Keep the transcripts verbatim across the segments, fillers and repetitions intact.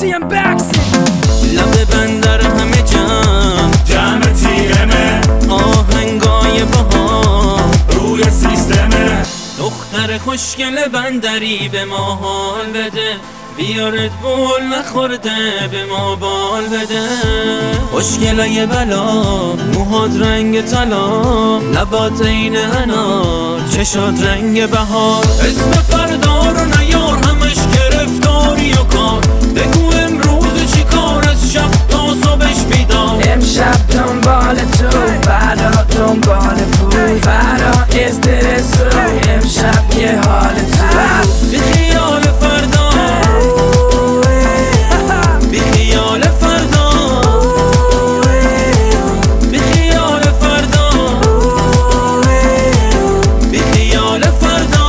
تی ام بکسی لب بندر همه جمع جمع تیمه آهنگای بهار روی سیستمه دختر خوشگل بندری به ما حال بده بیارد بول نخورده به ما بال بده خوشگلای بلا موهات رنگ طلا لبات عین انار چشات رنگ بهار اسم فردا رو نیار همش گرفتاری و کار بگو امروز چی کار از شب تا صبحش بیدار امشب دنبال تو فردا دنبال پول فردا استرس رو امشب یه حال تو بی خیال فردا بی خیال فردا بی خیال فردا بی خیال فردا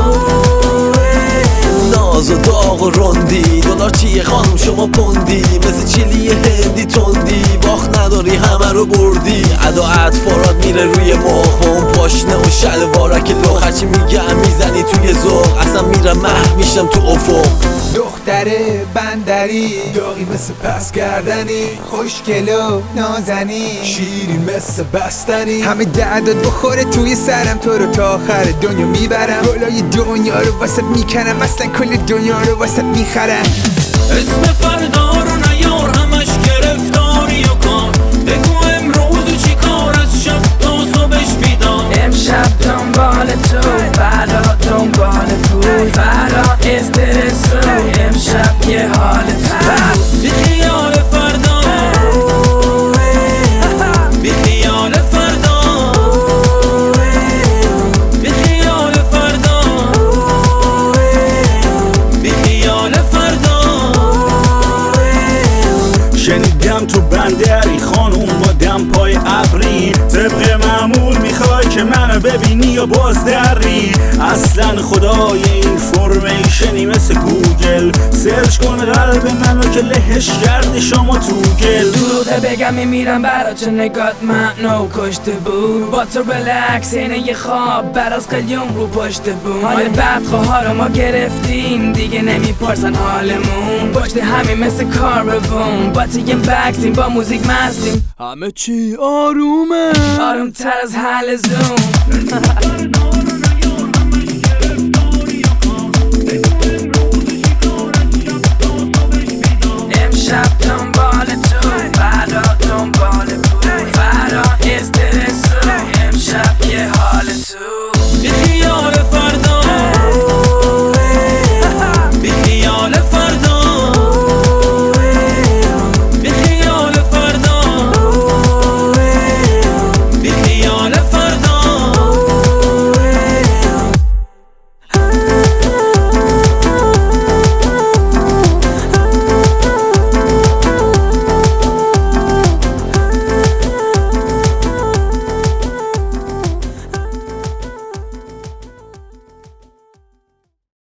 ناز و داغ و رندی دلار چیه خانم شما پوندی مثل چیلی هندی تندی باخت نداری همه رو بردی ادا اطفارات میره روی مخ اون پاشنه و شلوارک لخ هرچی میگم میزنی توی ذوق اصلا میرم محو میشم تو افق دختر بندری داغی مثل پس کردنی خوشگل و نازنی شیرین مثل بستنی همه درداد بخوره توی سرم تو رو تا آخر دنیا میبرم گلای دنیا رو واسه میکنم اصلا کل دنیا رو واسه میخرم اسم فردا رو نیار همش گرفتاری و کار بگو امروز چی کار از شب تا صبحش بیدار امشب دنبال تو فردا دنبال پول فردا استرس رو امشب یه حال تو بی خیال فردا بی خیال فردا بی خیال فردا بی خیال فردا شنیدم تو بندری خانوم با دم پای ابری طبق معمول میخوای که منو ببینی یا بازدری اصلا خدای این فرمیشنی مثل گوگل سرچ کن قلب منو که لهش کرده شما تو گل دروغه بگم میمیرم برا چه نگات منو کشته بود با تو بلکس اینه یه خواب بر از قلیون رو پشت بود حال بدخواه رو ما گرفتیم دیگه نمیپرسن حالمون پشت همین مثل کاربون با تی ام بکسیم با موزیک مستیم همه چی آرومه آروم تر از حل زوم